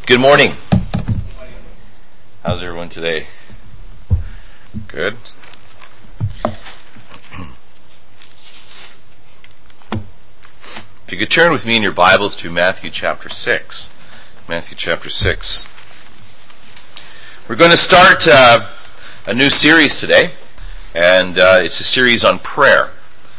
Good morning. How's everyone today? Good. If you could turn with me in your Bibles to Matthew chapter 6. Matthew chapter 6. We're going to start a new series today, and it's a series on prayer.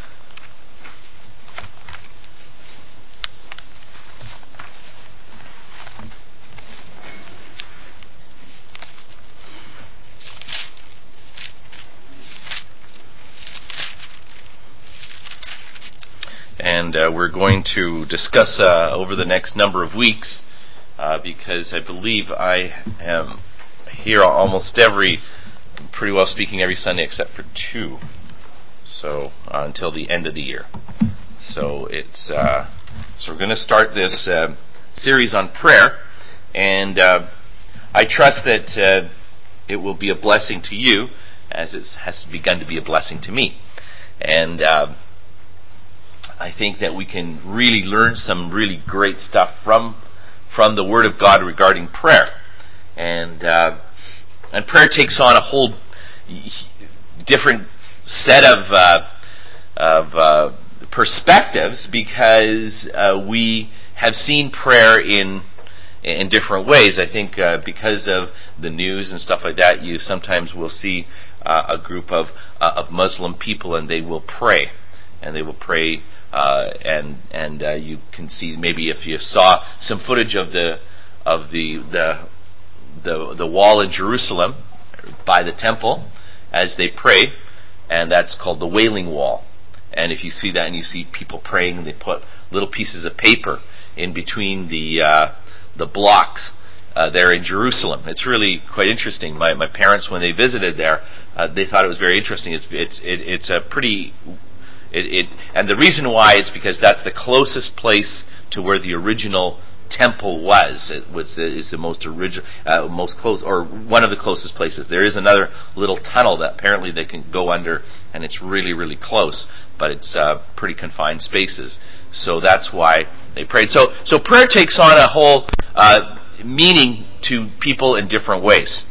And we're going to discuss over the next number of weeks, because I believe I am here almost pretty well speaking every Sunday except for 2. So until the end of the year. So we're going to start this series on prayer, and I trust that it will be a blessing to you, as it has begun to be a blessing to me. And I think that we can really learn some really great stuff from the Word of God regarding prayer, and prayer takes on a whole different set of perspectives, because we have seen prayer in different ways. I think because of the news and stuff like that, you sometimes will see a group of Muslim people, and they will pray, and they will pray. And you can see, maybe if you saw some footage of the wall in Jerusalem by the temple as they pray, and that's called the Wailing Wall. And if you see that and you see people praying, and they put little pieces of paper in between the blocks there in Jerusalem. It's really quite interesting. My parents, when they visited there, they thought it was very interesting. It's a pretty and the reason why it's because that's the closest place to where the original temple was. Is the most original, most close, or one of the closest places. There is another little tunnel that apparently they can go under, and it's really, really close, but it's pretty confined spaces. So that's why they prayed. So prayer takes on a whole meaning to people in different ways,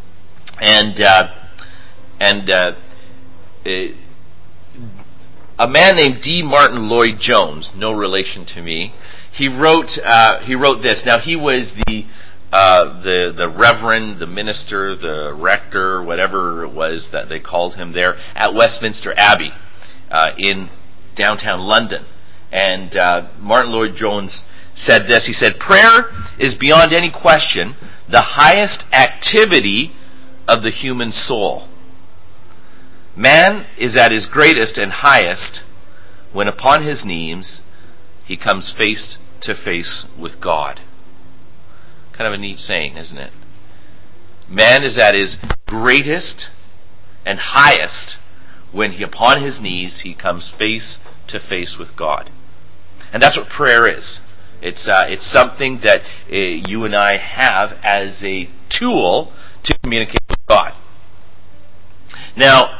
a man named D. Martin Lloyd Jones, no relation to me, he wrote this. Now, he was the reverend, the minister, the rector, whatever it was that they called him there at Westminster Abbey in downtown London. And Martin Lloyd Jones said this. He said, "Prayer is beyond any question the highest activity of the human soul. Man is at his greatest and highest when upon his knees he comes face to face with God." Kind of a neat saying, isn't it? Man is at his greatest and highest when upon his knees he comes face to face with God. And that's what prayer is. It's something that you and I have as a tool to communicate with God. Now,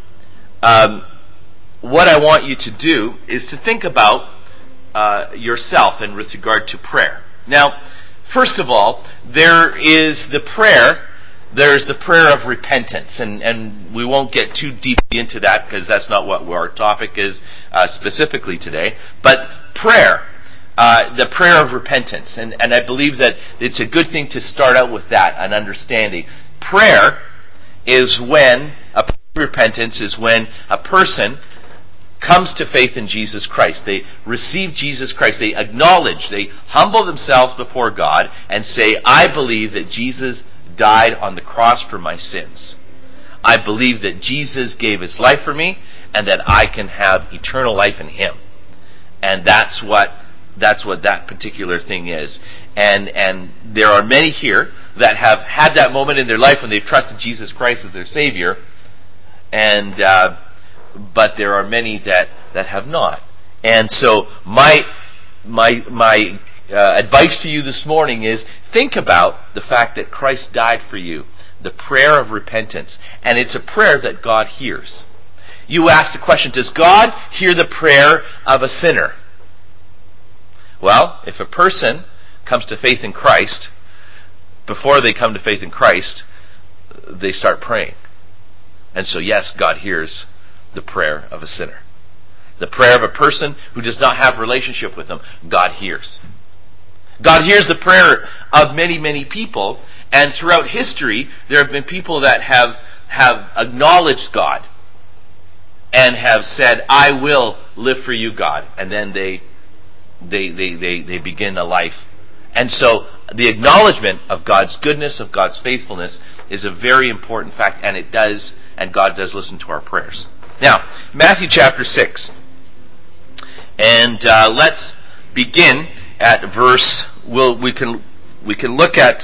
what I want you to do is to think about yourself and with regard to prayer. Now, first of all, there's the prayer of repentance, and we won't get too deeply into that because that's not what our topic is specifically today. But prayer, the prayer of repentance, and I believe that it's a good thing to start out with that, an understanding. Prayer is when repentance is when a person comes to faith in Jesus Christ. They receive Jesus Christ. They acknowledge, they humble themselves before God and say, "I believe that Jesus died on the cross for my sins. I believe that Jesus gave his life for me and that I can have eternal life in him." And that's what that particular thing is. And there are many here that have had that moment in their life when they've trusted Jesus Christ as their Savior. But there are many that have not. And so my advice to you this morning is think about the fact that Christ died for you, the prayer of repentance, and it's a prayer that God hears. You ask the question, does God hear the prayer of a sinner? Well, if a person comes to faith in Christ, before they come to faith in Christ, they start praying. And so yes, God hears the prayer of a sinner. The prayer of a person who does not have a relationship with Him, God hears. God hears the prayer of many, many people, and throughout history, there have been people that have acknowledged God and have said, I will live for you, God. And then they begin a life. And so the acknowledgement of God's goodness, of God's faithfulness, is a very important fact, and God does listen to our prayers. Now, Matthew chapter 6. And let's begin at verse. We can look at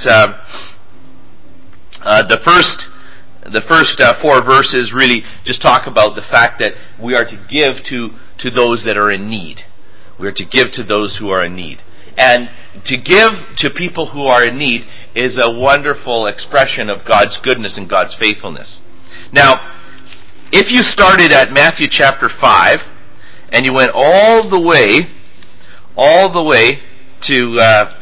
the first 4 verses. Really, just talk about the fact that we are to give to those that are in need. We are to give to those who are in need, and to give to people who are in need is a wonderful expression of God's goodness and God's faithfulness. Now, if you started at Matthew chapter 5. And you went all the way to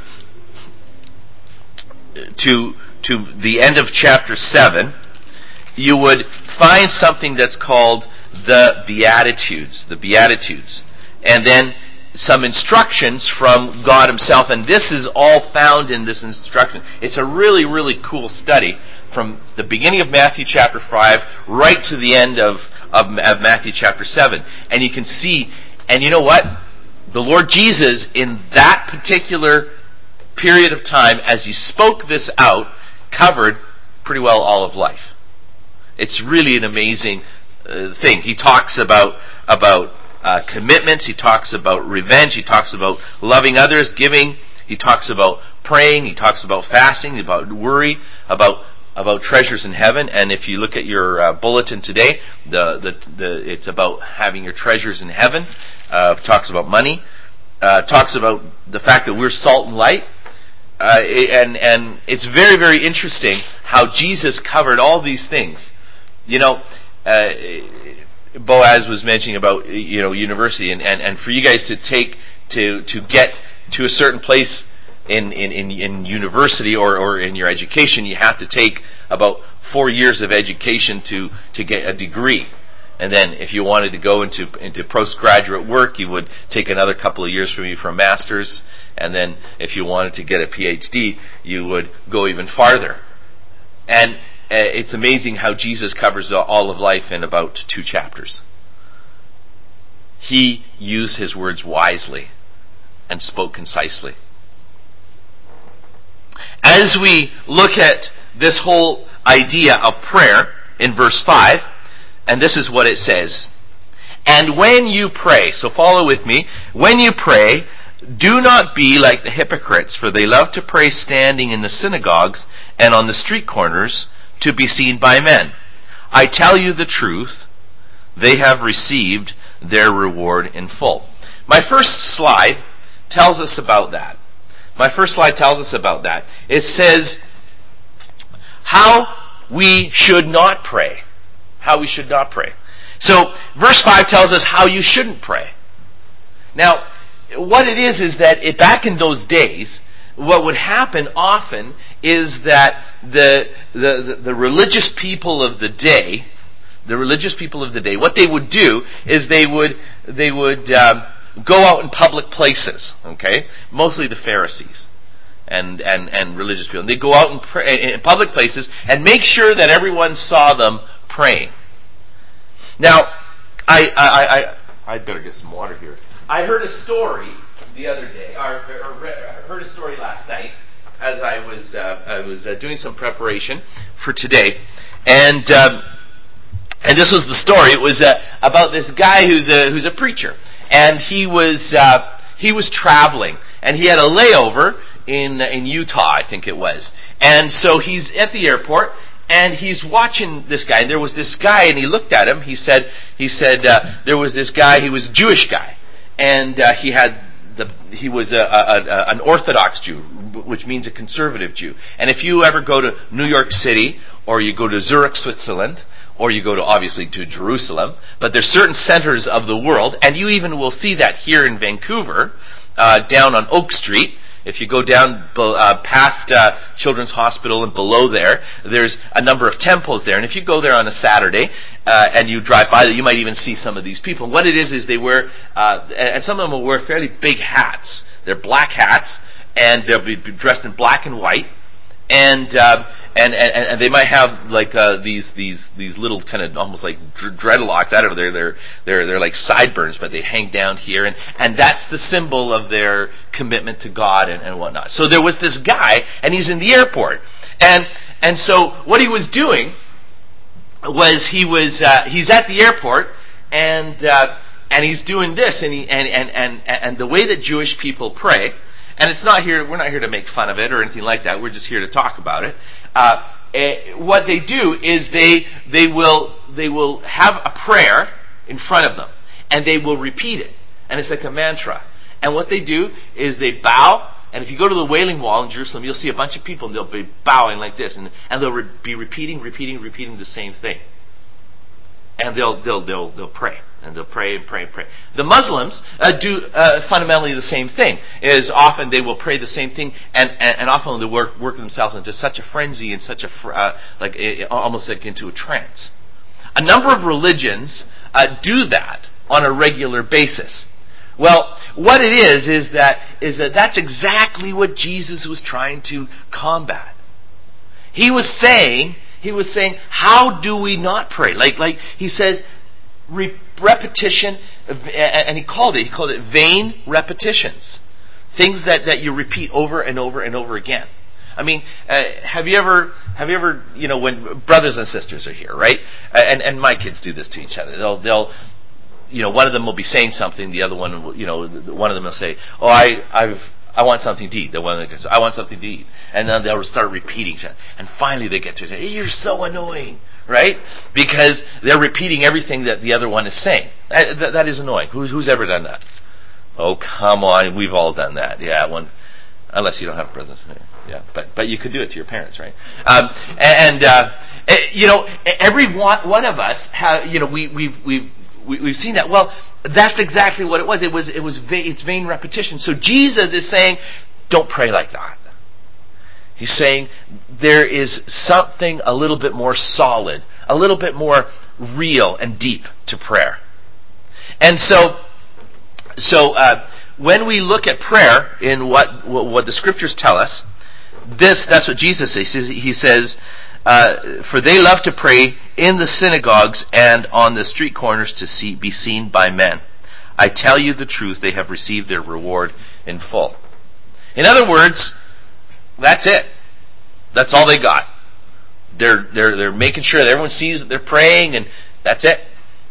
the end of chapter 7, you would find something that's called the Beatitudes. The Beatitudes. And then some instructions from God Himself. And this is all found in this instruction. It's a really, really cool study from the beginning of Matthew chapter 5 right to the end of Matthew chapter 7. And you can see, and you know what? The Lord Jesus, in that particular period of time, as He spoke this out, covered pretty well all of life. It's really an amazing thing. He talks about commitments. He talks about revenge. He talks about loving others, giving. He talks about praying. He talks about fasting, about worry, about treasures in heaven. And if you look at your bulletin today, it's about having your treasures in heaven. Talks about money. Talks about the fact that we're salt and light. And it's very, very interesting how Jesus covered all these things. You know, Boaz was mentioning about, university, and for you guys to get to a certain place in university or in your education, you have to take about 4 years of education to get a degree. And then if you wanted to go into postgraduate work, you would take another couple of years for a master's. And then if you wanted to get a PhD, you would go even farther. And it's amazing how Jesus covers all of life in about 2 chapters. He used His words wisely and spoke concisely. As we look at this whole idea of prayer in verse 5, and this is what it says. And when you pray, so follow with me, when you pray, do not be like the hypocrites, for they love to pray standing in the synagogues and on the street corners to be seen by men. I tell you the truth, they have received their reward in full. My first slide tells us about that. It says how we should not pray. So, verse 5 tells us how you shouldn't pray. Now, what it is that back in those days, what would happen often is that the religious people of the day, what they would do is they would go out in public places, okay? Mostly the Pharisees and religious people. They go out in public places and make sure that everyone saw them praying. Now, I'd better get some water here. I heard a story the other day, or heard a story last night as I was doing some preparation for today, and this was the story. It was about this guy who's a preacher, and he was traveling, and he had a layover in Utah, I think it was, and so he's at the airport. And he's watching this guy, and there was this guy, and he looked at him. He said, there was this guy. He was a Jewish guy, and he was an Orthodox Jew, which means a conservative Jew. And if you ever go to New York City, or you go to Zurich, Switzerland, or you go obviously to Jerusalem, but there's certain centers of the world, and you even will see that here in Vancouver, down on Oak Street. If you go down past Children's Hospital and below there's a number of temples there. And if you go there on a Saturday and you drive by, you might even see some of these people. And what it is they wear, and some of them will wear fairly big hats. They're black hats, and they'll be dressed in black and white. And they might have like these little kind of almost like dreadlocks. I don't know. They're like sideburns, but they hang down here, and that's the symbol of their commitment to God and whatnot. So there was this guy, and he's in the airport, and so what he was doing was he's at the airport, and he's doing this, and the way that Jewish people pray. And we're not here to make fun of it or anything like that. We're just here to talk about it. What they do is they will have a prayer in front of them, and they will repeat it. And it's like a mantra. And what they do is they bow, and if you go to the Wailing Wall in Jerusalem, you'll see a bunch of people, and they'll be bowing like this, and they'll be repeating the same thing. And they'll pray. And they'll pray and pray and pray. The Muslims do fundamentally the same thing. Is often they will pray the same thing, and often they work themselves into such a frenzy and such a almost like into a trance. A number of religions do that on a regular basis. Well, what it is that that's exactly what Jesus was trying to combat. He was saying, how do we not pray? Like he says, repetition, and he called it vain repetitions. Things that you repeat over and over and over again. I mean, have you ever, when brothers and sisters are here, right? And my kids do this to each other. They'll one of them will be saying something, the other one will, one of them will say, "Oh, I want something to eat." The one that goes, "I want something to eat," and then they'll start repeating it. And finally, they get to it. "You're so annoying." Right? Because they're repeating everything that the other one is saying. That is annoying. Who's ever done that? Oh, come on. We've all done that. Yeah, unless you don't have brothers. Yeah, but you could do it to your parents, right? Every one of us have, we've seen that. Well, that's exactly what it was. It's vain repetition. So Jesus is saying, don't pray like that. He's saying there is something a little bit more solid, a little bit more real and deep to prayer. And so when we look at prayer in what the scriptures tell us, that's what Jesus says. He says, for they love to pray in the synagogues and on the street corners to be seen by men. I tell you the truth, they have received their reward in full. In other words, that's it. That's all they got. They're making sure that everyone sees that they're praying, and that's it.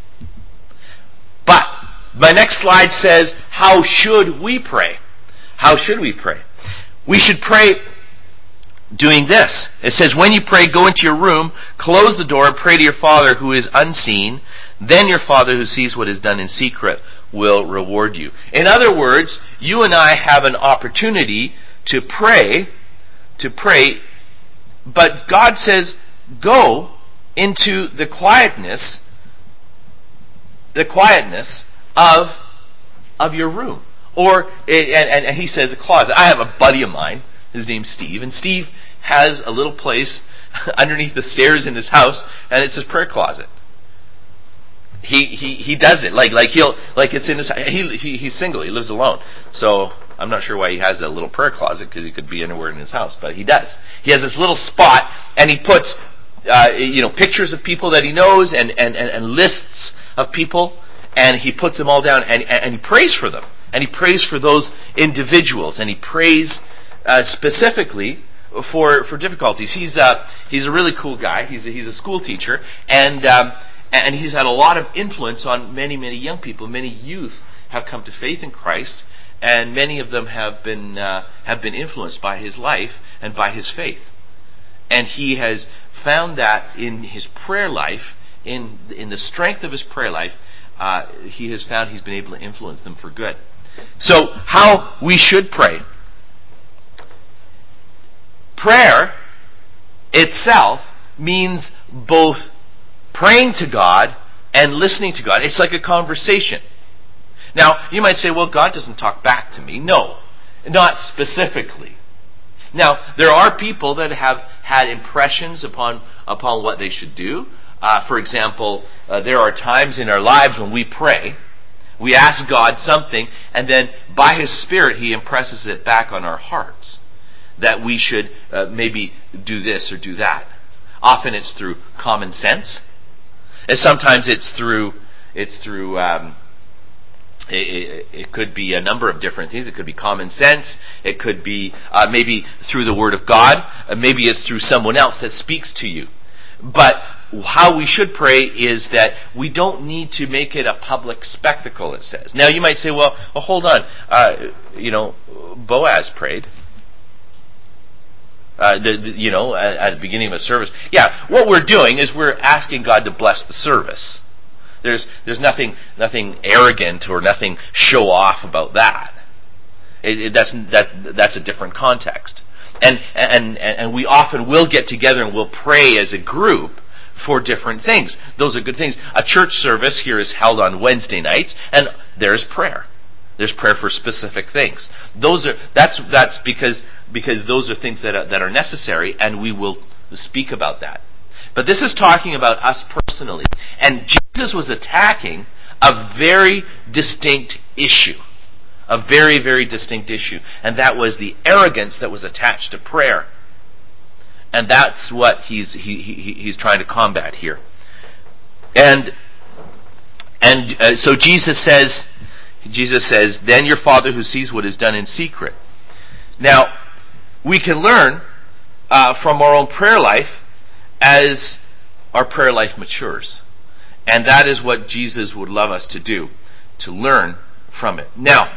But my next slide says, how should we pray? How should we pray? We should pray doing this. It says, when you pray, go into your room, close the door, and pray to your Father who is unseen. Then your Father who sees what is done in secret will reward you. In other words, you and I have an opportunity to pray, but God says, go into the quietness of your room. And he says a closet. I have a buddy of mine, his name's Steve, and Steve has a little place underneath the stairs in his house, and it's his prayer closet. He does it it's in his. He's single. He lives alone. So I'm not sure why he has that little prayer closet, because he could be anywhere in his house, but he does. He has this little spot, and he puts pictures of people that he knows and lists of people, and he puts them all down, and he prays for them, and he prays for those individuals, and he prays specifically for difficulties. He's a really cool guy. He's a school teacher, and he's had a lot of influence on many young people. Many youth have come to faith in Christ, and many of them have been influenced by his life and by his faith. And he has found that in his prayer life, in the strength of his prayer life, he has found he's been able to influence them for good. So, how we should pray. Prayer itself means both praying to God and listening to God. It's like a conversation. Now, you might say, well, God doesn't talk back to me. No. not specifically. Now, there are people that have had impressions upon what they should do. For example, there are times in our lives when we pray, we ask God something, and then by His Spirit He impresses it back on our hearts that we should maybe do this or do that. Often it's through common sense, and sometimes it's through it could be a number of different things. It could be common sense. It could be maybe through the Word of God. Maybe it's through someone else that speaks to you. But how we should pray is that we don't need to make it a public spectacle, it says. Now you might say, well hold on. Boaz prayed. At the beginning of a service. Yeah, what we're doing is we're asking God to bless the service. There's nothing arrogant or nothing show off about that. That's a different context. And we often will get together and we'll pray as a group for different things. Those are good things. A church service here is held on Wednesday nights, and there's prayer. There's prayer for specific things. That's because those are things that are necessary, and we will speak about that. But this is talking about us personally. And Jesus was attacking a very distinct issue. A very, very distinct issue. And that was the arrogance that was attached to prayer. And that's what he's trying to combat here. And so Jesus says, then your Father who sees what is done in secret. Now, we can learn from our own prayer life as our prayer life matures. And that is what Jesus would love us to do, to learn from it. Now,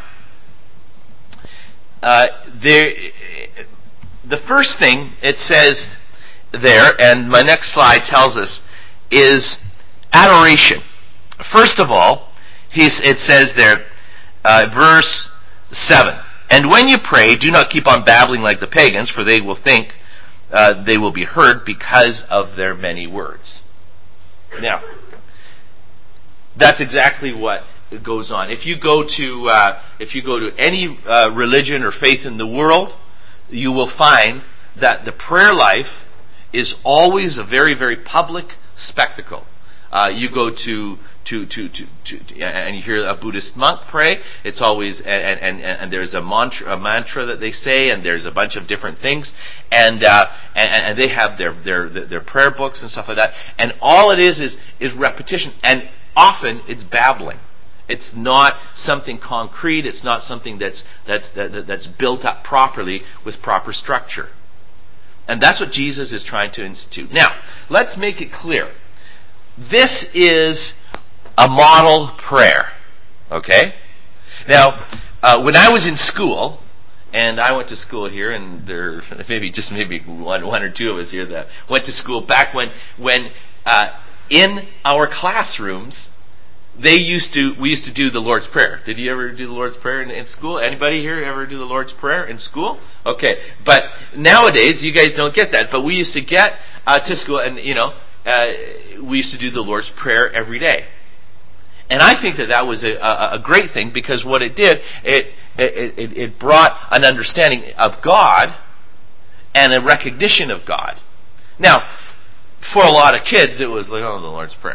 the first thing it says there, and my next slide tells us, is adoration. First of all, it says there, verse 7, and when you pray, do not keep on babbling like the pagans, for they will think they will be heard because of their many words. Now, that's exactly what goes on. If you go to any religion or faith in the world, you will find that the prayer life is always a very, very public spectacle. You go to and you hear a Buddhist monk pray. It's always and there's a mantra that they say, and there's a bunch of different things, and they have their prayer books and stuff like that. And all it is repetition, and often it's babbling. It's not something concrete. It's not something that's built up properly with proper structure. And that's what Jesus is trying to institute. Now, let's make it clear. This is a model prayer. Okay? Now, when I was in school, and I went to school here, and there maybe one or two of us here that went to school back when in our classrooms, we used to do the Lord's Prayer. Did you ever do the Lord's Prayer in school? Anybody here ever do the Lord's Prayer in school? Okay. But nowadays, you guys don't get that. But we used to get to school, and we used to do the Lord's Prayer every day. And I think that was a great thing, because what it did, it brought an understanding of God and a recognition of God. Now, for a lot of kids, it was like, the Lord's Prayer.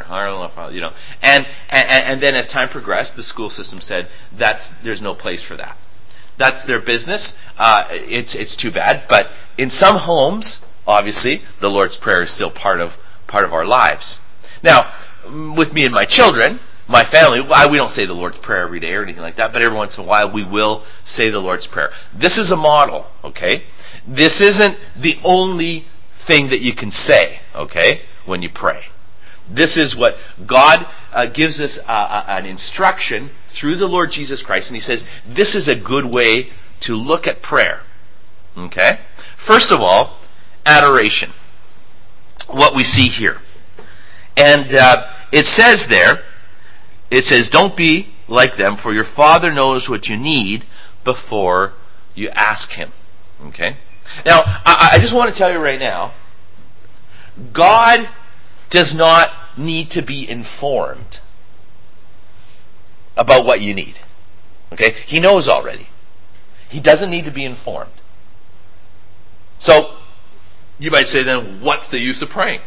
And then as time progressed, the school system said there's no place for that. That's their business. It's too bad. But in some homes, obviously, the Lord's Prayer is still part of our lives. Now, with me and my children, my family, we don't say the Lord's Prayer every day or anything like that, but every once in a while we will say the Lord's Prayer. This is a model, okay? This isn't the only thing that you can say, okay, when you pray. This is what God gives us an instruction through the Lord Jesus Christ, and He says this is a good way to look at prayer. Okay? First of all, adoration. What we see here. And it says, don't be like them, for your Father knows what you need before you ask Him. Okay? Now, I just want to tell you right now, God does not need to be informed about what you need. Okay? He knows already. He doesn't need to be informed. So, you might say then, what's the use of praying?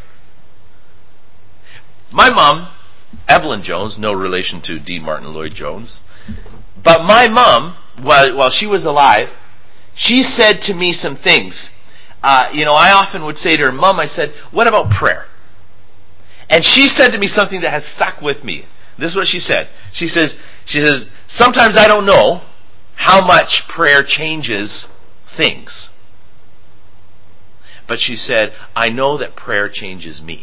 My mom, Evelyn Jones, no relation to D. Martin Lloyd Jones, but my mom, while she was alive, she said to me some things. I often would say to her, Mom, I said, what about prayer? And she said to me something that has stuck with me. This is what she said. She says, sometimes I don't know how much prayer changes things. But she said, I know that prayer changes me.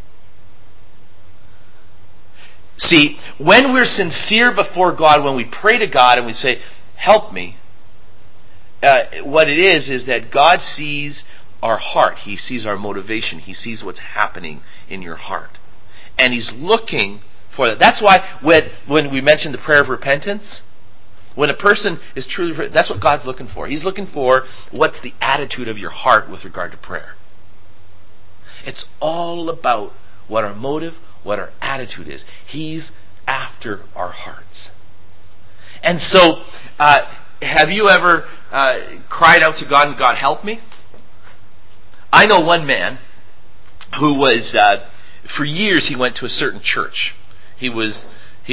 See, when we're sincere before God, when we pray to God and we say, help me, what it is that God sees our heart. He sees our motivation. He sees what's happening in your heart. And He's looking for that. That's why when we mentioned the prayer of repentance, when a person is truly, that's what God's looking for. He's looking for what's the attitude of your heart with regard to prayer. It's all about what our motive, what our attitude is. He's after our hearts. And so, have you ever cried out to God and God help me? I know one man who was, for years he went to a certain church. He was,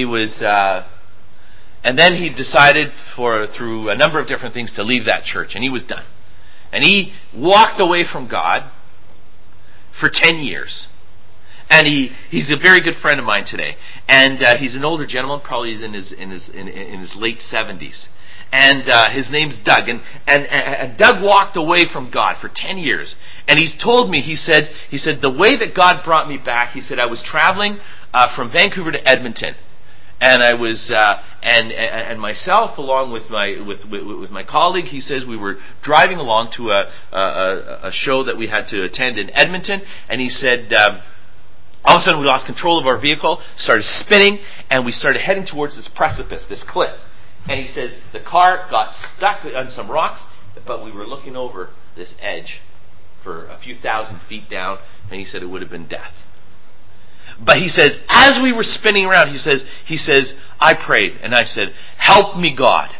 and then he decided through a number of different things to leave that church, and he was done. And he walked away from God for 10 years. And he's a very good friend of mine today. And he's an older gentleman, probably he's in his late 70s. And his name's Doug. And Doug walked away from God for 10 years. And he's told me, he said, the way that God brought me back, he said, I was traveling from Vancouver to Edmonton. And I was, and myself, along with my colleague, he says we were driving along to a show that we had to attend in Edmonton. And he said, all of a sudden we lost control of our vehicle, started spinning, and we started heading towards this precipice, this cliff. And he says the car got stuck on some rocks, but we were looking over this edge for a few thousand feet down, and he said it would have been death. But he says, as we were spinning around, he says, I prayed, and I said, help me, God.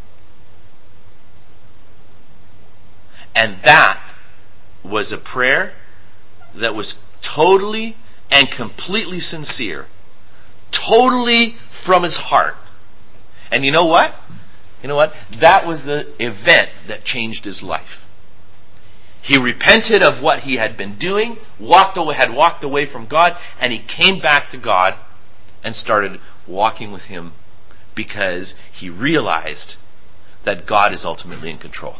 And that was a prayer that was totally and completely sincere. Totally from his heart. And you know what? That was the event that changed his life. He repented of what he had been doing, had walked away from God, and he came back to God and started walking with Him because he realized that God is ultimately in control.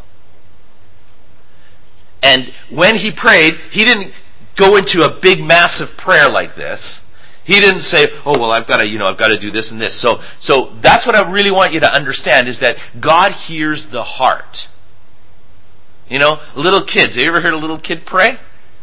And when he prayed, he didn't go into a big, massive prayer like this. He didn't say, oh, well, I've got to do this and this. So that's what I really want you to understand, is that God hears the heart. Little kids. Have you ever heard a little kid pray?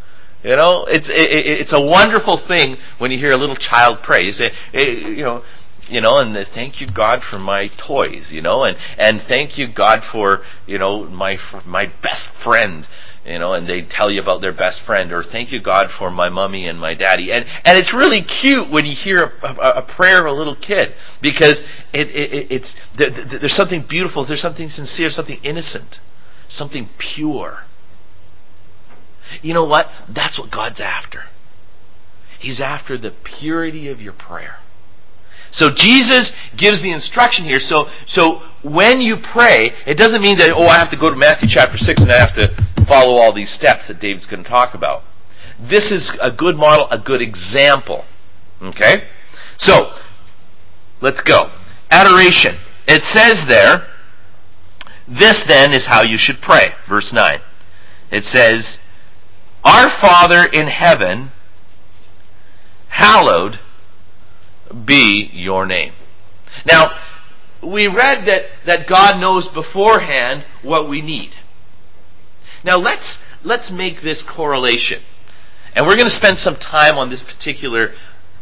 It's a wonderful thing when you hear a little child pray. You say, and thank you, God, for my toys, and thank you, God, for, my best friend, and they tell you about their best friend, or thank you, God, for my mommy and my daddy. And it's really cute when you hear a prayer of a little kid, because there's something beautiful, there's something sincere, something innocent, something pure. You know what? That's what God's after. He's after the purity of your prayer. So Jesus gives the instruction here. So when you pray, it doesn't mean that, I have to go to Matthew chapter 6 and I have to follow all these steps that David's going to talk about. This is a good model, a good example. Okay? So, let's go. Adoration. It says there, this then is how you should pray. Verse 9. It says, Our Father in heaven, hallowed be your name. Now, we read that God knows beforehand what we need. Now let's make this correlation. And we're going to spend some time on this particular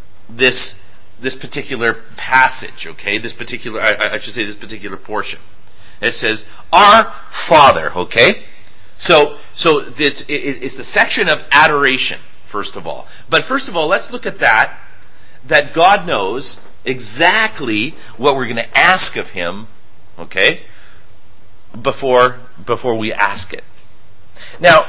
passage, okay? This particular portion. It says, Our Father, okay? So it's a section of adoration, first of all. But first of all, let's look at that God knows exactly what we're going to ask of Him, okay? before we ask it. Now,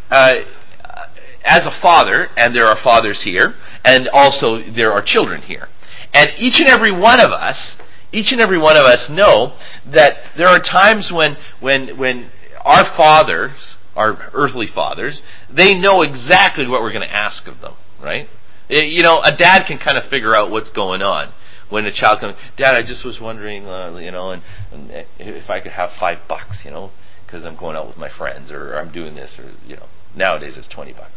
as a father, and there are fathers here, and also there are children here, and each and every one of us know that there are times when our fathers, our earthly fathers, they know exactly what we're going to ask of them, right? You know, a dad can kind of figure out what's going on. When a child comes, Dad, I just was wondering, and if I could have $5, because I'm going out with my friends, or I'm doing this, or nowadays it's $20, not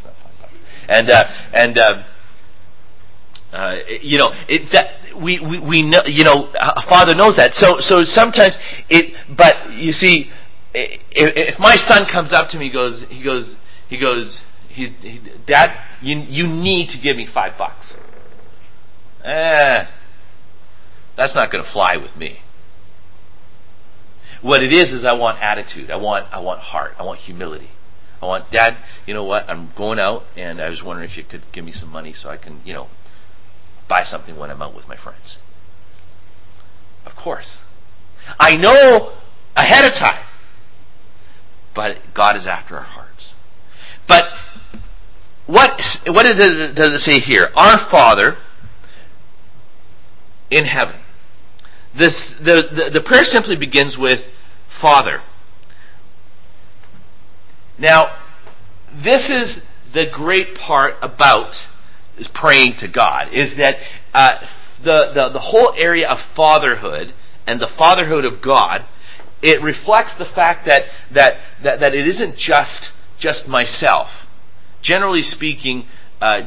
$5. We know, a father knows that. So sometimes but you see, if my son comes up to me, he goes, Dad, you need to give me $5. That's not going to fly with me. What it is I want attitude. I want heart. I want humility. I want, Dad, you know what? I'm going out, and I was wondering if you could give me some money so I can, buy something when I'm out with my friends. Of course. I know ahead of time. But God is after our hearts. But what does it say here? Our Father in heaven. The prayer simply begins with Father. Now, this is the great part about praying to God, is that the whole area of fatherhood and the fatherhood of God, it reflects the fact that it isn't just myself. Generally speaking, a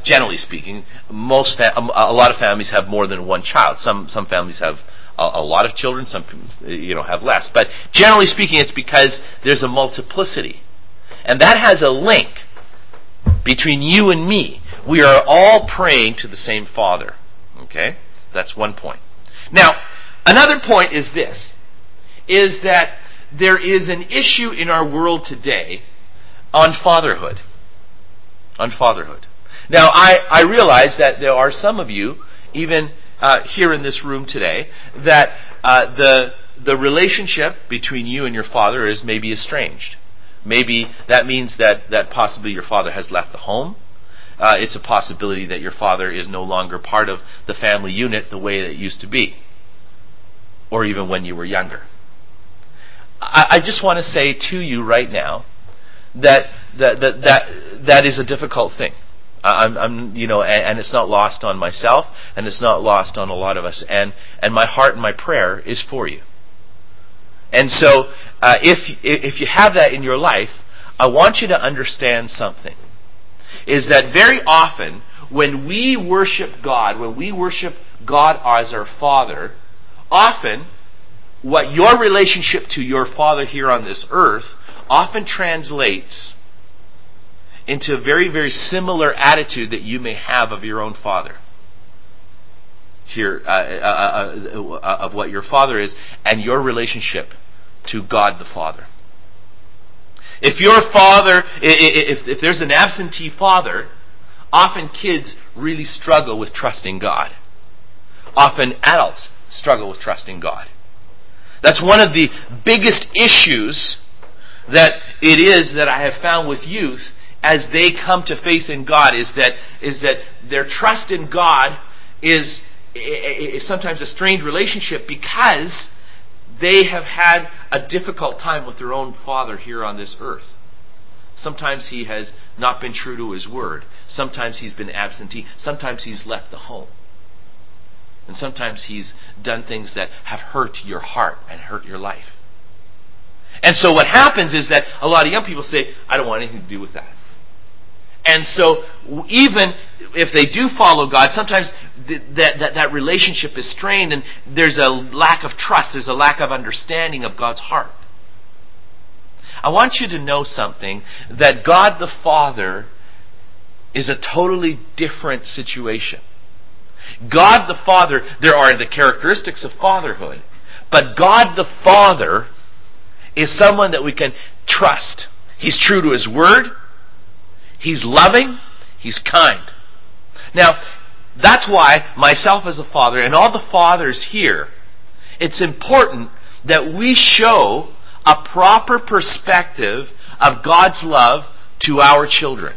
lot of families have more than one child. Some families have a lot of children. Some have less. But generally speaking, it's because there's a multiplicity, and that has a link between you and me. We are all praying to the same Father. Okay, that's one point. Now, another point is this: is that there is an issue in our world today on fatherhood. On fatherhood. Now, I realize that there are some of you, even here in this room today, that the relationship between you and your father is maybe estranged. Maybe that means that possibly your father has left the home. It's a possibility that your father is no longer part of the family unit the way that it used to be, or even when you were younger. I just want to say to you right now that is a difficult thing. And it's not lost on myself, and it's not lost on a lot of us. And my heart and my prayer is for you. And so, if you have that in your life, I want you to understand something. Is that very often, when we worship God as our Father, often, what your relationship to your Father here on this earth often translates into a very, very similar attitude that you may have of your own father. Here, of what your father is, and your relationship to God the Father. If your father, if there's an absentee father, often kids really struggle with trusting God. Often adults struggle with trusting God. That's one of the biggest issues that it is that I have found with youth as they come to faith in God, is that their trust in God is sometimes a strained relationship because they have had a difficult time with their own father here on this earth. Sometimes he has not been true to his word. Sometimes he's been absentee. Sometimes he's left the home. And sometimes he's done things that have hurt your heart and hurt your life. And so what happens is that a lot of young people say, I don't want anything to do with that. And so even if they do follow God, sometimes that relationship is strained, and there's a lack of trust, there's a lack of understanding of God's heart. I want you to know something, that God the Father is a totally different situation. God the Father, there are the characteristics of fatherhood, but God the Father is someone that we can trust. He's true to His word. He's loving. He's kind. Now, that's why myself as a father and all the fathers here, it's important that we show a proper perspective of God's love to our children.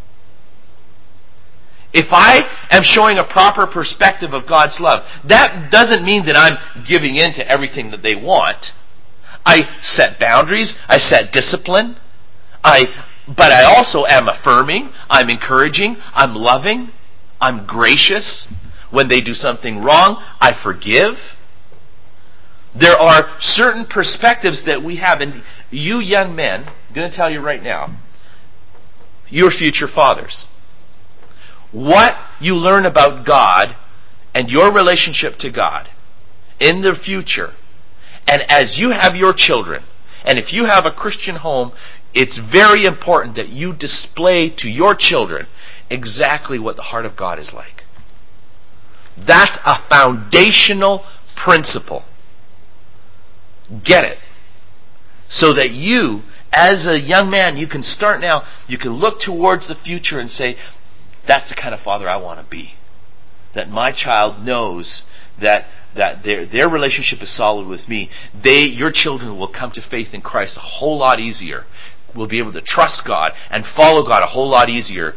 If I am showing a proper perspective of God's love, that doesn't mean that I'm giving in to everything that they want. I set boundaries, I set discipline, but I also am affirming, I'm encouraging, I'm loving, I'm gracious. When they do something wrong, I forgive. There are certain perspectives that we have, and you young men, I'm going to tell you right now, you're future fathers. What you learn about God and your relationship to God in the future, and as you have your children, and if you have a Christian home, it's very important that you display to your children exactly what the heart of God is like. That's a foundational principle. Get it. So that you, as a young man, you can start now, you can look towards the future and say, that's the kind of father I want to be. That my child knows that their relationship is solid with me. Your children will come to faith in Christ a whole lot easier. Will be able to trust God and follow God a whole lot easier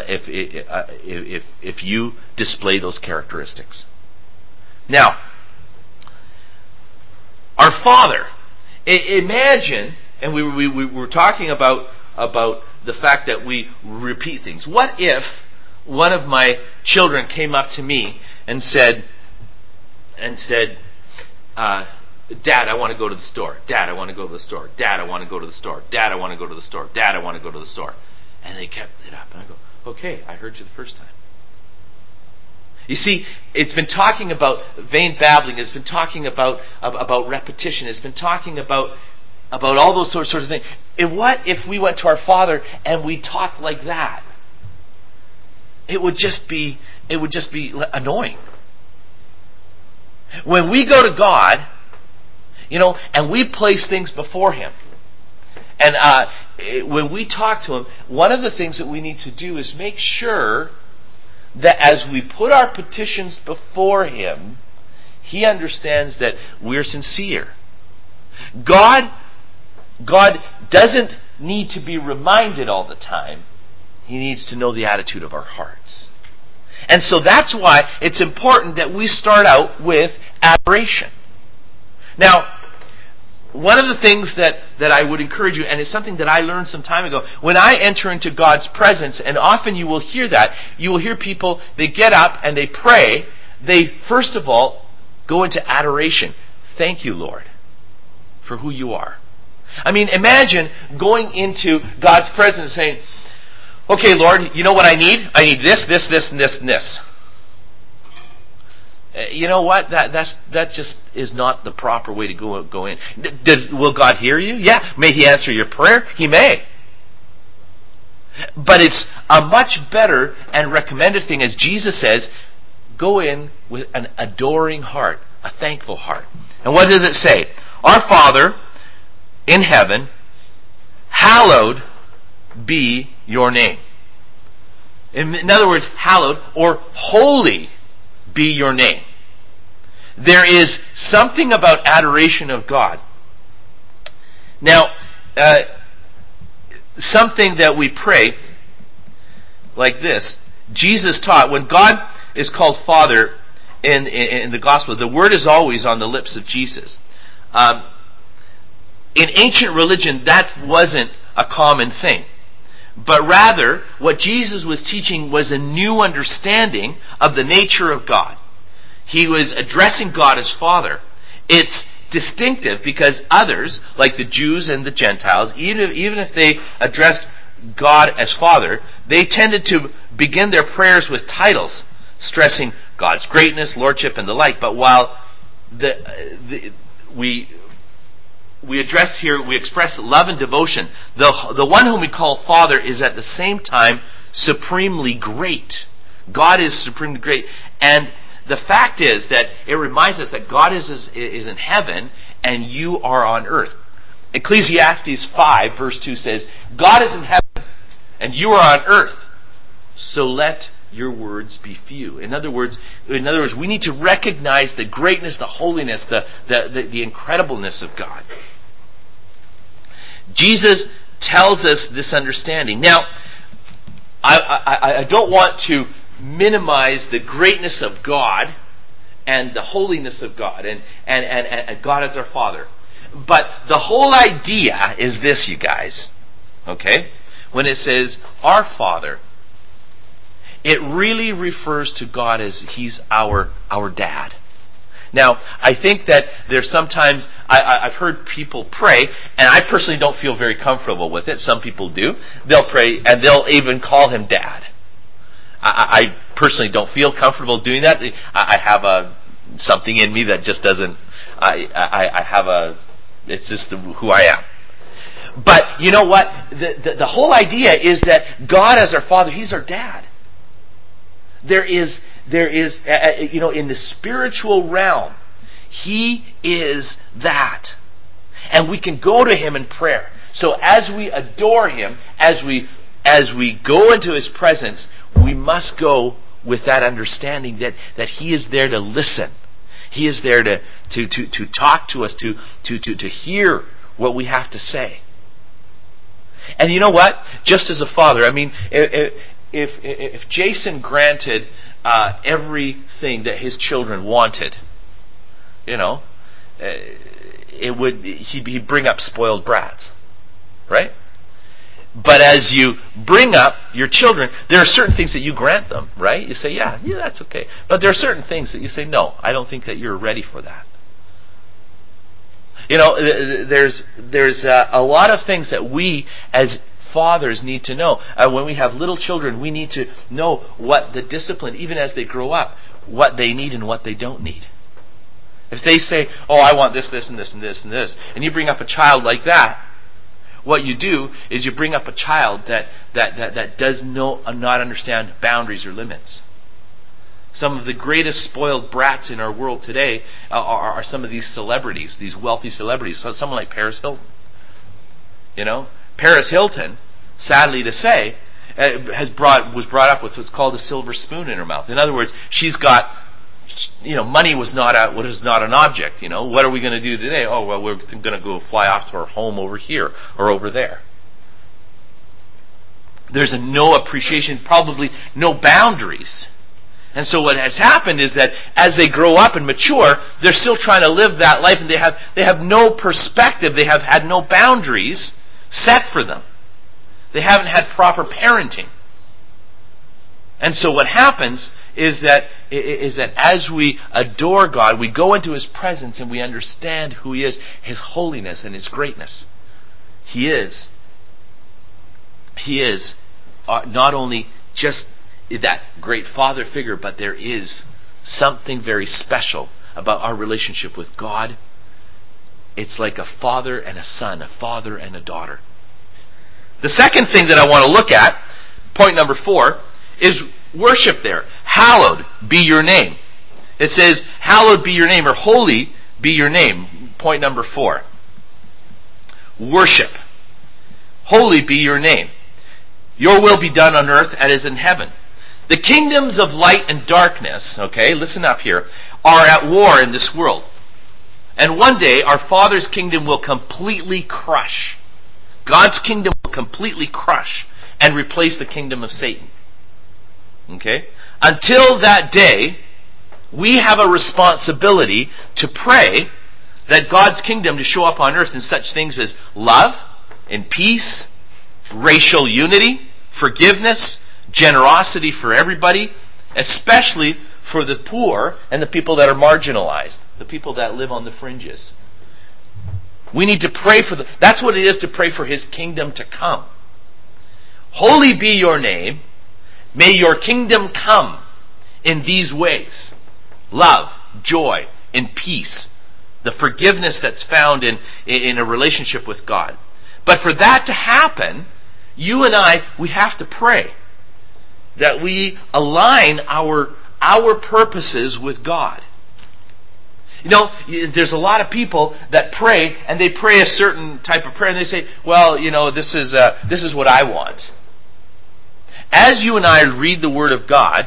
if you display those characteristics. Now, our Father. Imagine, and we were talking about the fact that we repeat things. What if one of my children came up to me and said, Dad, I want to go to the store. Dad, I want to go to the store. Dad, I want to go to the store. Dad, I want to go to the store. Dad, I want to go to the store. And they kept it up. And I go, okay, I heard you the first time. You see, it's been talking about vain babbling. It's been talking about repetition. It's been talking about all those sorts of things. And what if we went to our Father and we talked like that? It would just be annoying. When we go to God, and we place things before Him, and when we talk to Him, one of the things that we need to do is make sure that as we put our petitions before Him, He understands that we're sincere. God doesn't need to be reminded all the time. He needs to know the attitude of our hearts. And so that's why it's important that we start out with adoration. Now, one of the things that I would encourage you, and it's something that I learned some time ago, when I enter into God's presence, and often you will hear that, you will hear people, they get up and they pray, they first of all go into adoration. Thank you, Lord, for who you are. I mean, imagine going into God's presence and saying, okay, Lord, you know what I need? I need this, this, this, and this, and this. You know what? That just is not the proper way to go in. Will God hear you? Yeah. May He answer your prayer? He may. But it's a much better and recommended thing, as Jesus says, go in with an adoring heart, a thankful heart. And what does it say? Our Father in heaven, hallowed be your name. In other words, hallowed or holy be your name. There is something about adoration of God. Now, something that we pray like this. Jesus taught, when God is called Father in the Gospel, the word is always on the lips of Jesus. In ancient religion, that wasn't a common thing. But rather, what Jesus was teaching was a new understanding of the nature of God. He was addressing God as Father. It's distinctive because others, like the Jews and the Gentiles, even if they addressed God as Father, they tended to begin their prayers with titles, stressing God's greatness, lordship, and the like. But while we express love and devotion, the one whom we call Father is at the same time supremely great. God is supremely great. And the fact is that it reminds us that God is in heaven and you are on earth. Ecclesiastes 5 verse 2 says, God is in heaven and you are on earth, so let your words be few. In other words, we need to recognize the greatness, the holiness, the incredibleness of God. Jesus tells us this understanding. Now, I don't want to minimize the greatness of God and the holiness of God and God as our Father. But the whole idea is this, you guys. Okay? When it says, our Father, it really refers to God as He's our dad. Now, I think that there's sometimes, I've heard people pray, and I personally don't feel very comfortable with it. Some people do. They'll pray, and they'll even call Him Dad. I personally don't feel comfortable doing that. I have something in me that just doesn't, it's just who I am. But, you know what? The whole idea is that God as our Father, He's our dad. There is, in the spiritual realm, He is that. And we can go to Him in prayer. So as we adore Him, as we go into His presence, we must go with that understanding that He is there to listen. He is there to talk to us, to hear what we have to say. And you know what? Just as a father, I mean, if Jason granted everything that his children wanted, he'd bring up spoiled brats, right? But as you bring up your children, there are certain things that you grant them, right? You say, yeah, that's okay. But there are certain things that you say, no, I don't think that you're ready for that. There's a lot of things that we as fathers need to know. When we have little children, we need to know what the discipline, even as they grow up, what they need and what they don't need. If they say, oh, I want this, and this, and this, and this, and you bring up a child like that, what you do is you bring up a child that does not understand boundaries or limits. Some of the greatest spoiled brats in our world today are some of these celebrities, these wealthy celebrities. So someone like Paris Hilton. Paris Hilton, sadly to say, was brought up with what's called a silver spoon in her mouth. In other words, she's got, money was not an object. What are we going to do today? Oh, well, we're going to go fly off to our home over here or over there. There's no appreciation, probably no boundaries. And so what has happened is that as they grow up and mature, they're still trying to live that life, and they have no perspective. They have had no boundaries set for them. They haven't had proper parenting. And so what happens is that as we adore God, we go into His presence and we understand who He is, His holiness and His greatness. He is not only just that great father figure, but there is something very special about our relationship with God. It's like a father and a son, a father and a daughter. The second thing that I want to look at, point number 4, is worship there. Hallowed be your name. It says, hallowed be your name, or holy be your name. Point number 4. Worship. Holy be your name. Your will be done on earth as in heaven. The kingdoms of light and darkness, okay, listen up here, are at war in this world. And one day, our Father's kingdom will completely crush. God's kingdom will completely crush and replace the kingdom of Satan. Okay? Until that day, we have a responsibility to pray that God's kingdom to show up on earth in such things as love and peace, racial unity, forgiveness, generosity for everybody, especially for the poor and the people that are marginalized, the people that live on the fringes. We need to pray for that's what it is to pray for His kingdom to come. Holy be your name. May your kingdom come in these ways. Love, joy, and peace. The forgiveness that's found in a relationship with God. But for that to happen, you and I, we have to pray that we align our purposes with God. There's a lot of people that pray, and they pray a certain type of prayer, and they say, well, this is what I want. As you and I read the Word of God,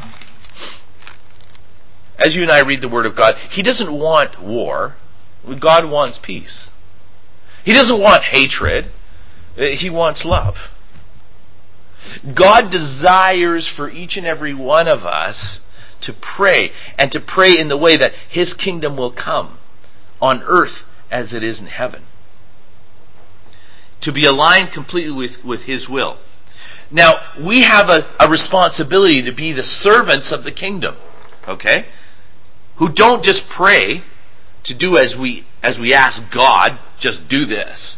He doesn't want war. God wants peace. He doesn't want hatred. He wants love. God desires for each and every one of us to pray, and to pray in the way that His kingdom will come on earth as it is in heaven. To be aligned completely with His will. Now, we have a responsibility to be the servants of the kingdom, okay? Who don't just pray to do as we ask God, just do this.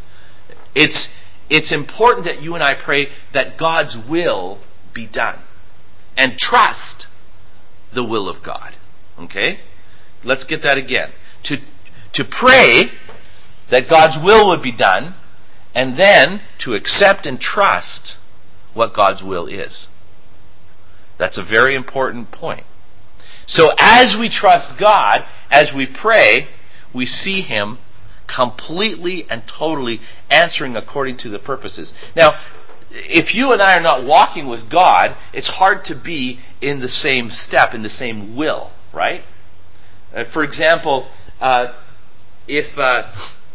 It's important that you and I pray that God's will be done. And trust the will of God. Okay? Let's get that again. To pray that God's will would be done, and then to accept and trust what God's will is. That's a very important point. So as we trust God, as we pray, we see Him completely and totally answering according to the purposes. Now, if you and I are not walking with God, it's hard to be in the same step, in the same will, right? For example, if a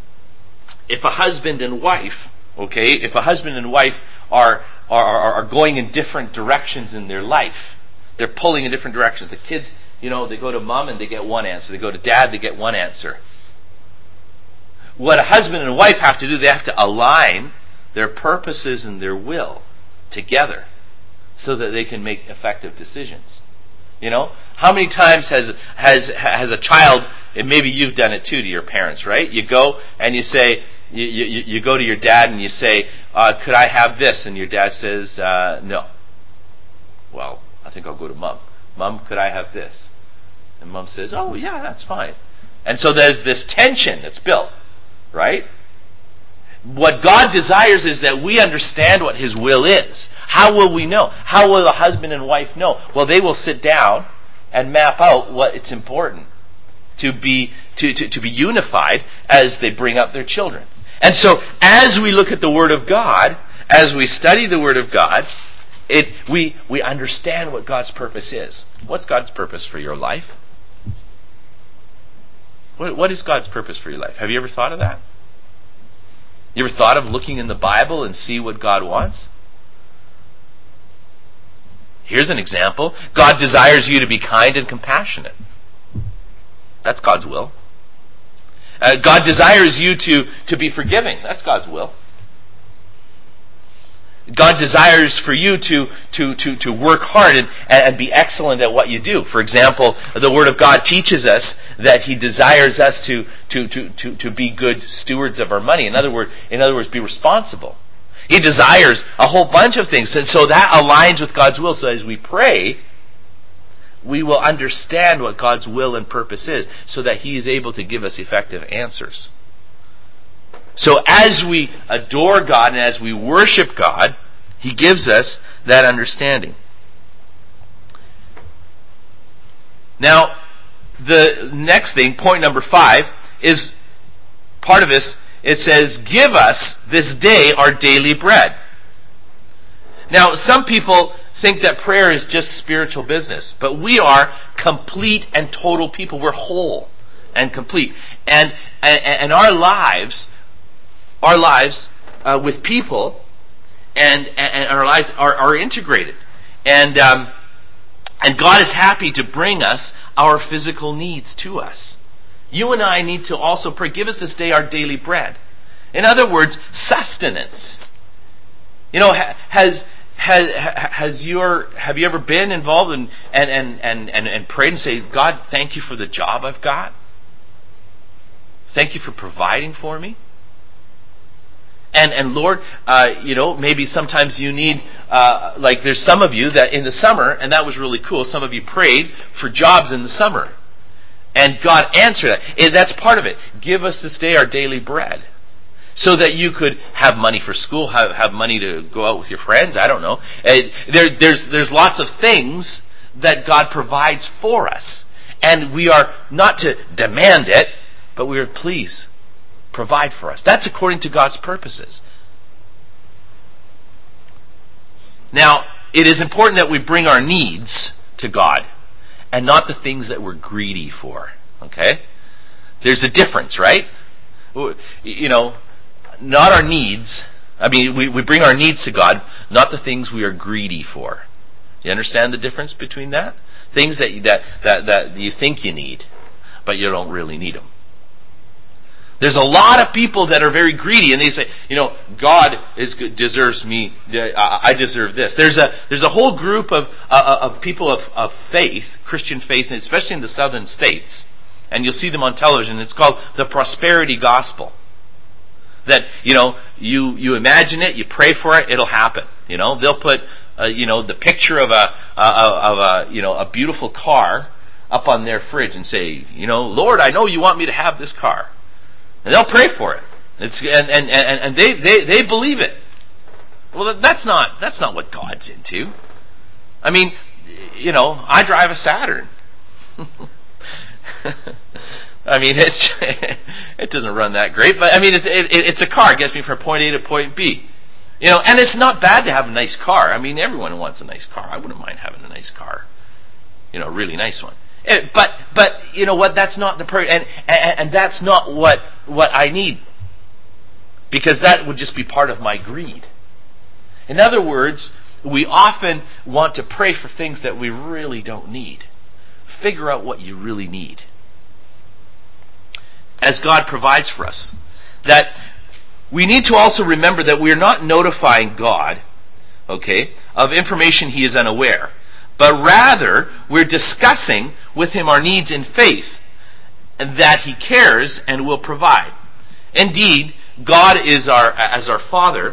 husband and wife, okay, if a husband and wife are going in different directions in their life, they're pulling in different directions. The kids, they go to mom and they get one answer. They go to dad, they get one answer. What a husband and wife have to do, they have to align their purposes and their will together so that they can make effective decisions. How many times has a child, and maybe you've done it too to your parents, right? You go and you say, you go to your dad and you say, could I have this? And your dad says, no. Well, I think I'll go to mom. Mom, could I have this? And mom says, oh yeah, that's fine. And so there's this tension that's built, right? What God desires is that we understand what His will is. How will we know? How will a husband and wife know? Well, they will sit down and map out what it's important to be unified as they bring up their children. And so, as we look at the Word of God, as we study the Word of God, we understand what God's purpose is. What's God's purpose for your life? What is God's purpose for your life? Have you ever thought of that? You ever thought of looking in the Bible and see what God wants? Here's an example. God desires you to be kind and compassionate. That's God's will. God desires you to be forgiving. That's God's will. God desires for you to work hard and be excellent at what you do. For example, the Word of God teaches us that He desires us to be good stewards of our money. In other words, be responsible. He desires a whole bunch of things. And so that aligns with God's will. So as we pray, we will understand what God's will and purpose is so that He is able to give us effective answers. So as we adore God and as we worship God, He gives us that understanding. Now, the next thing, point number 5, is part of this. It says, give us this day our daily bread. Now, some people think that prayer is just spiritual business, but we are complete and total people. We're whole and complete. And our lives with people and our lives are integrated. And God is happy to bring us our physical needs to us. You and I need to also pray, give us this day our daily bread. In other words, sustenance. Have you ever been involved and prayed and say, God, thank you for the job I've got. Thank you for providing for me. And Lord, maybe sometimes you need, like there's some of you that in the summer, and that was really cool, some of you prayed for jobs in the summer. And God answered that. That's part of it. Give us this day our daily bread. So that you could have money for school, have money to go out with your friends, I don't know. There's lots of things that God provides for us. And we are not to demand it, but we are please provide for us. That's according to God's purposes. Now, it is important that we bring our needs to God and not the things that we're greedy for. Okay? There's a difference, right? Not our needs, I mean, we bring our needs to God, not the things we are greedy for. You understand the difference between that? Things that you think you need, but you don't really need them. There's a lot of people that are very greedy, and they say, God deserves me. I deserve this. There's a whole group of people of faith, Christian faith, and especially in the southern states, and you'll see them on television. It's called the prosperity gospel. That you imagine it, you pray for it, it'll happen. They'll put the picture of a beautiful car up on their fridge and say, Lord, I know you want me to have this car. And they'll pray for it. And they believe it. Well, that's not what God's into. I mean, I drive a Saturn. I mean, it doesn't run that great, but I mean, it's a car. It gets me from point A to point B. And it's not bad to have a nice car. I mean, everyone wants a nice car. I wouldn't mind having a nice car. A really nice one. But you know what? That's not the and that's not what I need, because that would just be part of my greed. In other words, we often want to pray for things that we really don't need. Figure out what you really need, as God provides for us. That we need to also remember that we are not notifying God, of information He is unaware. But rather, we're discussing with Him our needs in faith, and that He cares and will provide. Indeed, God is as our Father.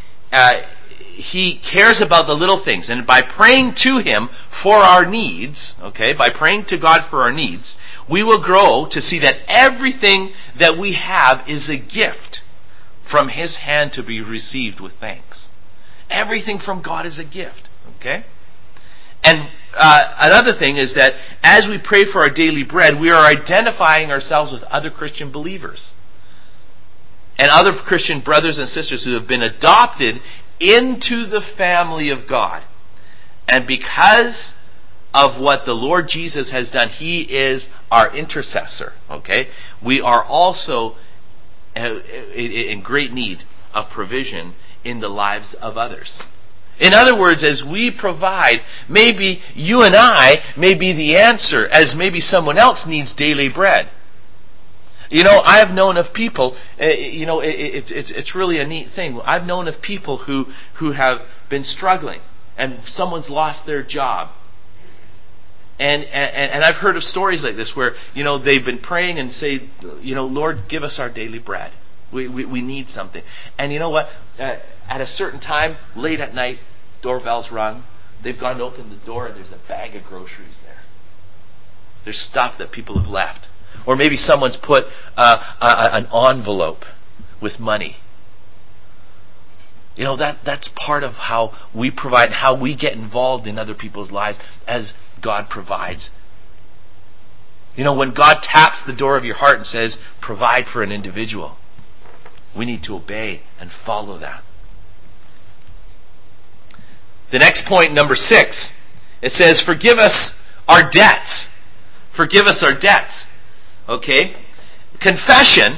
He cares about the little things, and by praying to Him for our needs, by praying to God for our needs, we will grow to see that everything that we have is a gift from His hand to be received with thanks. Everything from God is a gift, And another thing is that as we pray for our daily bread, we are identifying ourselves with other Christian believers and other Christian brothers and sisters who have been adopted into the family of God. And because of what the Lord Jesus has done, He is our intercessor. We are also in great need of provision in the lives of others. In other words, as we provide, maybe you and I may be the answer, as maybe someone else needs daily bread. I have known of people, it's really a neat thing. I've known of people who have been struggling, and someone's lost their job. And I've heard of stories like this where, they've been praying and say, Lord, give us our daily bread. We need something. And you know what? At a certain time, late at night, doorbell's rung. They've gone to open the door and there's a bag of groceries there. There's stuff that people have left. Or maybe someone's put an envelope with money. That's part of how we provide, how we get involved in other people's lives as God provides. When God taps the door of your heart and says, provide for an individual, we need to obey and follow that. The next point, number 6, it says, forgive us our debts. Forgive us our debts. Confession,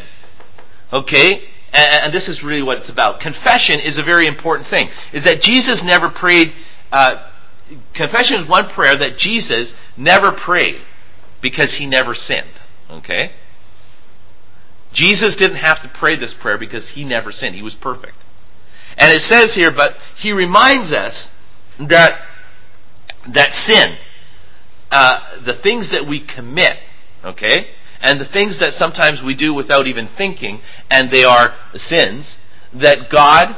and this is really what it's about. Confession is a very important thing. Is that Jesus never prayed, confession is one prayer that Jesus never prayed because He never sinned. Jesus didn't have to pray this prayer because He never sinned. He was perfect. And it says here, but He reminds us that sin, the things that we commit, and the things that sometimes we do without even thinking, and they are sins, that God,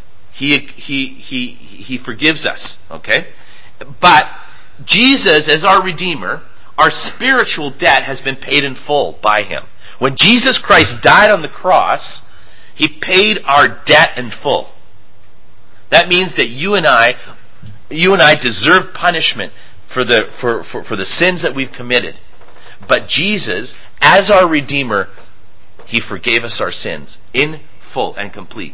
He forgives us, But Jesus, as our Redeemer, our spiritual debt has been paid in full by Him. When Jesus Christ died on the cross, He paid our debt in full. That means that you and I deserve punishment for the sins that we've committed. But Jesus, as our Redeemer, He forgave us our sins in full and completely.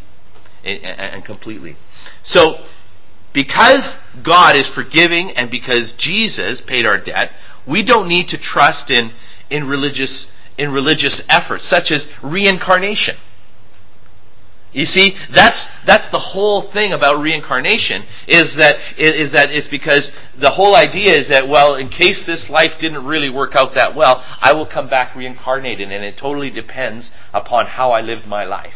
So, because God is forgiving and because Jesus paid our debt, we don't need to trust in religious efforts, such as reincarnation. You see, that's the whole thing about reincarnation, is that it's because the whole idea is that, well, in case this life didn't really work out that well, I will come back reincarnated, and it totally depends upon how I lived my life.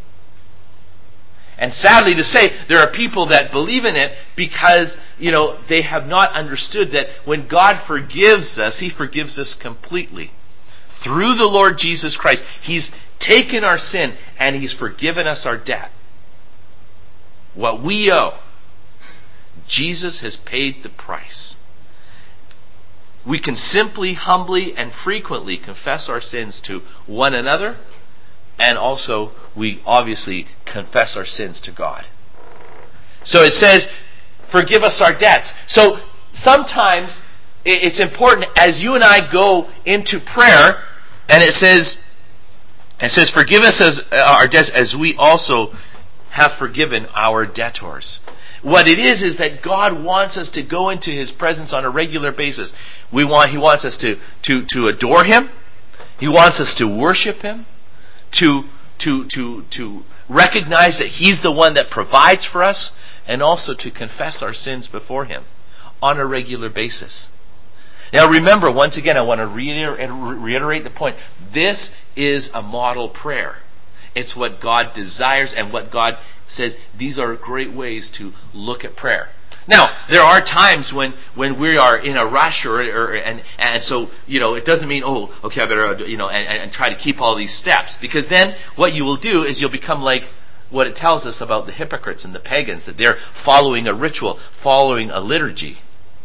And sadly to say, there are people that believe in it because, they have not understood that when God forgives us, He forgives us completely. Through the Lord Jesus Christ, He's taken our sin and He's forgiven us our debt. What we owe, Jesus has paid the price. We can simply, humbly, and frequently confess our sins to one another, and also we obviously confess our sins to God. So it says, forgive us our debts. So sometimes it's important as you and I go into prayer, and it says, forgive us our debts as we also have forgiven our debtors. What it is that God wants us to go into His presence on a regular basis. He wants us to adore Him. He wants us to worship Him. To recognize that He's the one that provides for us, and also to confess our sins before Him on a regular basis. Now remember, once again, I want to reiterate the point. This is a model prayer. It's what God desires and what God says. These are great ways to look at prayer. Now, there are times when we are in a rush and so, it doesn't mean, okay, I better, and try to keep all these steps. Because then what you will do is you'll become like what it tells us about the hypocrites and the pagans, that they're following a ritual, following a liturgy.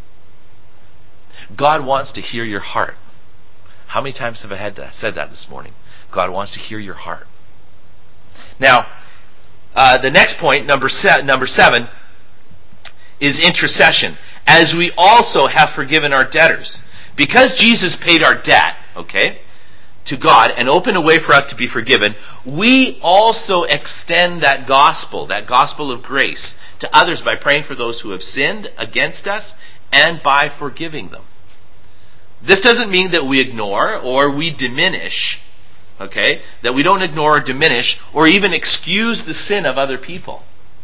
God wants to hear your heart. How many times have I said that this morning? God wants to hear your heart. Now, the next point, number 7, is intercession. As we also have forgiven our debtors. Because Jesus paid our debt, to God, and opened a way for us to be forgiven, we also extend that gospel of grace, to others by praying for those who have sinned against us and by forgiving them. This doesn't mean that we ignore or we diminish, that we don't ignore or diminish or even excuse the sin of other people.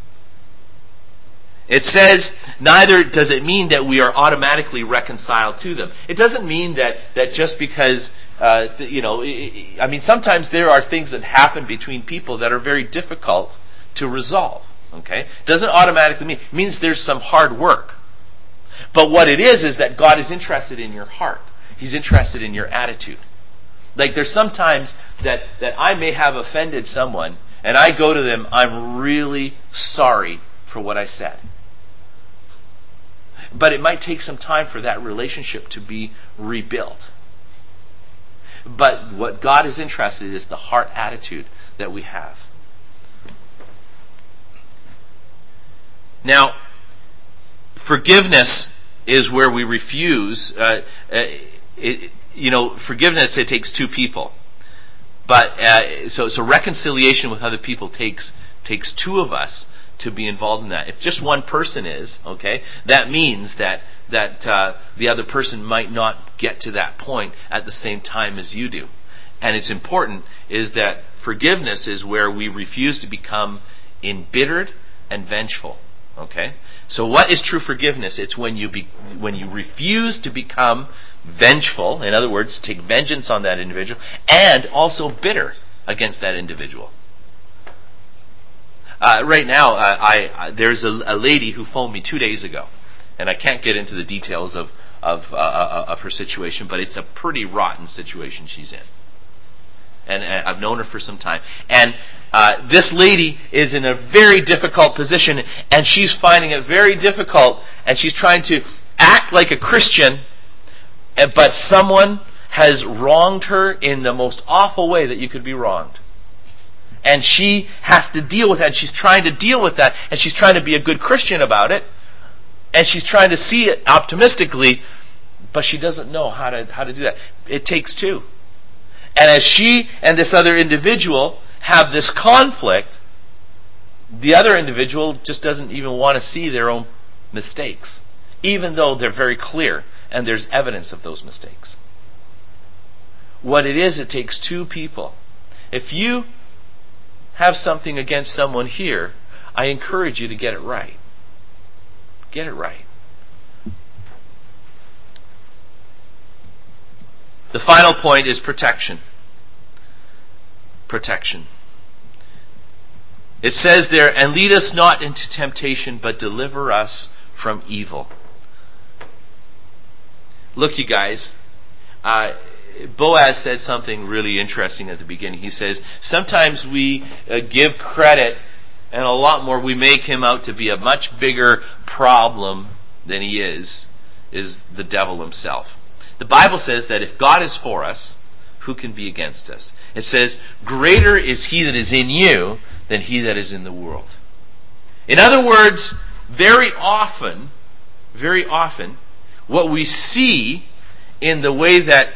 It says, neither does it mean that we are automatically reconciled to them. It doesn't mean that just because, sometimes there are things that happen between people that are very difficult to resolve. It doesn't automatically mean, it means there's some hard work. But what it is that God is interested in your heart. He's interested in your attitude. Like there's sometimes that I may have offended someone, and I go to them, I'm really sorry for what I said. But it might take some time for that relationship to be rebuilt. But what God is interested in is the heart attitude that we have. Now, forgiveness is where we refuse. Forgiveness, it takes two people. But so reconciliation with other people takes two of us to be involved in that. If just one person is, that means that the other person might not get to that point at the same time as you do. And it's important is that forgiveness is where we refuse to become embittered and vengeful. So what is true forgiveness? It's when you refuse to become vengeful, in other words, take vengeance on that individual, and also bitter against that individual. Right now, there's a lady who phoned me 2 days ago, and I can't get into the details of her situation, but it's a pretty rotten situation she's in. And I've known her for some time. And this lady is in a very difficult position, and she's finding it very difficult, and she's trying to act like a Christian, but someone has wronged her in the most awful way that you could be wronged. And she has to deal with that, and she's trying to deal with that, and she's trying to be a good Christian about it, and she's trying to see it optimistically, but she doesn't know how to do that. It takes two. And as she and this other individual have this conflict, the other individual just doesn't even want to see their own mistakes, even though they're very clear and there's evidence of those mistakes. What it is, it takes two people. If you have something against someone here, I encourage you to get it right. Get it right. The final point is protection. Protection. It says there, and lead us not into temptation, but deliver us from evil. Look, you guys, Boaz said something really interesting at the beginning. He says, sometimes we give credit, and a lot more, we make him out to be a much bigger problem than he is the devil himself. The Bible says that if God is for us, who can be against us? It says, greater is he that is in you than he that is in the world. In other words, very often, what we see in the way that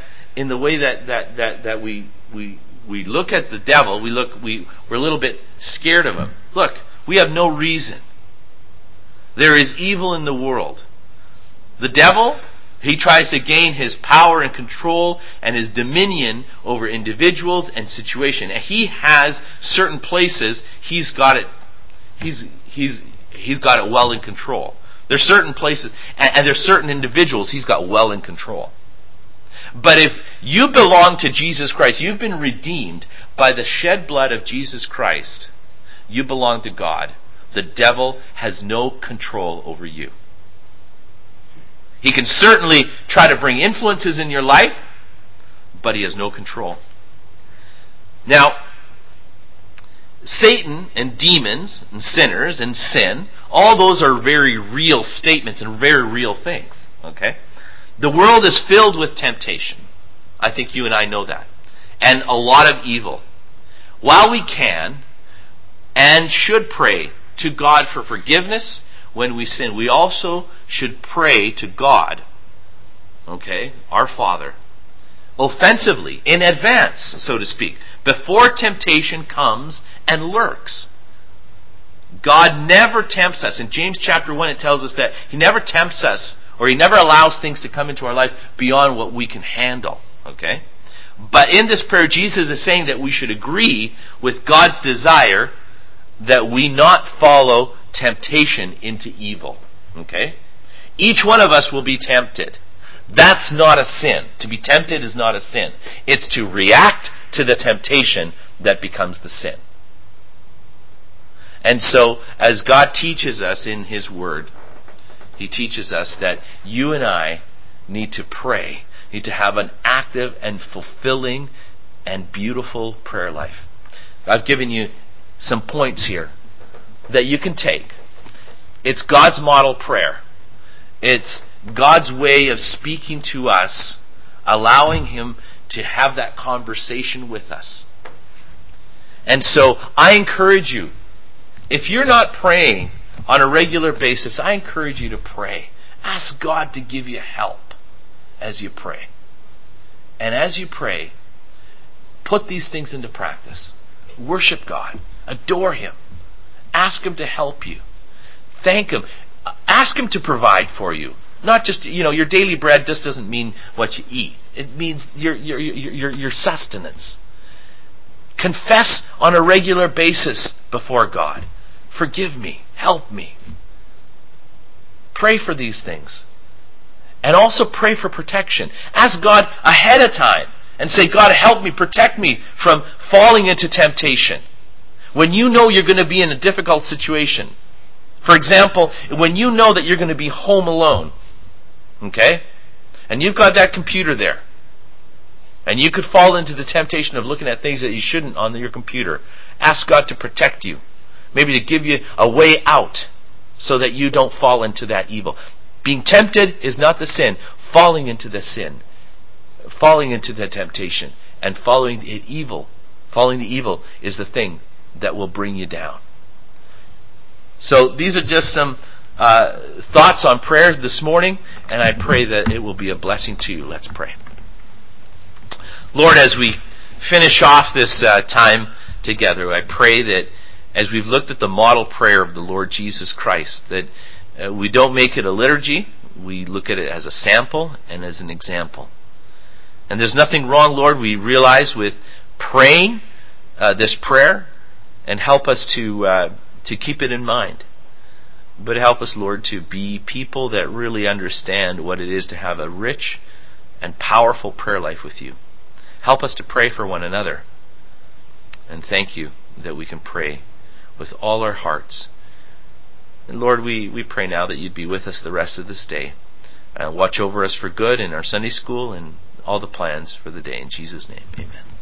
we look at the devil, we're a little bit scared of him. Look, we have no reason. There is evil in the world. The devil, he tries to gain his power and control and his dominion over individuals and situations. And he has certain places he's got it well in control. There's certain places and there's certain individuals he's got well in control. But if you belong to Jesus Christ, you've been redeemed by the shed blood of Jesus Christ, you belong to God. The devil has no control over you. He can certainly try to bring influences in your life, but he has no control. Now, Satan and demons and sinners and sin, all those are very real statements and very real things. Okay? The world is filled with temptation. I think you and I know that. And a lot of evil. While we can and should pray to God for forgiveness when we sin, we also should pray to God, okay, our Father, offensively, in advance, so to speak, before temptation comes and lurks. God never tempts us. In James chapter 1 it tells us that He never tempts us, or He never allows things to come into our life beyond what we can handle, okay? But in this prayer, Jesus is saying that we should agree with God's desire that we not follow temptation into evil. Okay? Each one of us will be tempted. That's not a sin. To be tempted is not a sin. It's to react to the temptation that becomes the sin. And so, as God teaches us in His Word, He teaches us that you and I need to pray, need to have an active and fulfilling and beautiful prayer life. I've given you some points here that you can take. It's God's model prayer. It's God's way of speaking to us, allowing Him to have that conversation with us. And so I encourage you, if you're not praying on a regular basis, I encourage you to pray. Ask God to give you help as you pray. And as you pray, put these things into practice. Worship God. Adore Him. Ask Him to help you. Thank Him. Ask Him to provide for you. Not just, your daily bread just doesn't mean what you eat. It means your sustenance. Confess on a regular basis before God. Forgive me. Help me. Pray for these things. And also pray for protection. Ask God ahead of time and say, God, help me, protect me from falling into temptation. When you know you're going to be in a difficult situation. For example, when you know that you're going to be home alone. Okay? And you've got that computer there. And you could fall into the temptation of looking at things that you shouldn't on your computer. Ask God to protect you. Maybe to give you a way out so that you don't fall into that evil. Being tempted is not the sin. Falling into the sin. Falling into the temptation. And following the evil is the thing that will bring you down. So these are just some thoughts on prayer this morning, and I pray that it will be a blessing to you. Let's pray. Lord, as we finish off this time together, I pray that as we've looked at the model prayer of the Lord Jesus Christ, that we don't make it a liturgy, we look at it as a sample and as an example. And there's nothing wrong, Lord, we realize, with praying this prayer and help us to keep it in mind. But help us, Lord, to be people that really understand what it is to have a rich and powerful prayer life with you. Help us to pray for one another. And thank you that we can pray with all our hearts. And Lord, we pray now that you'd be with us the rest of this day. Watch over us for good in our Sunday school and all the plans for the day. In Jesus' name, amen.